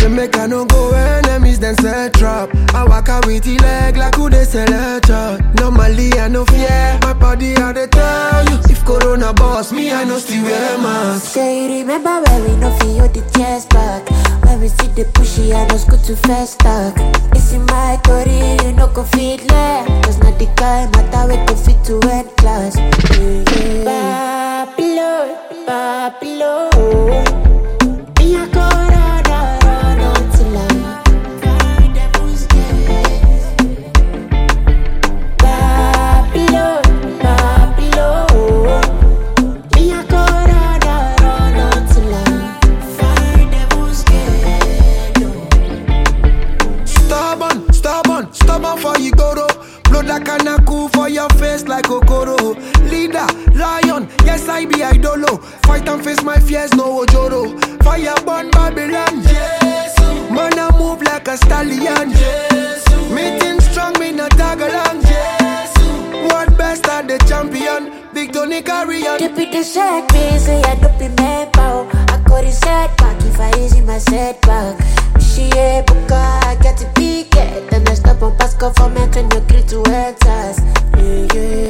Say make I no go enemies then set trap. I walk out with the leg like who they sell a chart. Normally I no fear, my body I dey tell you. If Corona boss me, I no still wear mask. Say you remember when we no feel the tears back. When we see the pushy, I know good to fast talk. It's in my body, you no go fit left. Cause not the guy matter we go fit to end class. Babylon, Babylon. Me a go run until I find the Babylon, Babylon. Me a go run until I find the Stubborn for you go. Blood like a cool for your face like Okoro. Leader, lion, yes I be idolo. Fight and face my fears, no ojoro. Fire burn Babylon, yes. Man I move like a stallion, yes. Meeting strong, me not tag along, yes. What best are the champion? Big Tony carry on. Keep it the set piece, I don't be mad pow. I got it set back if I easy my setback. She a book, I get to pick it. Then I stop on Pascal for me, can you agree to answers? Yeah.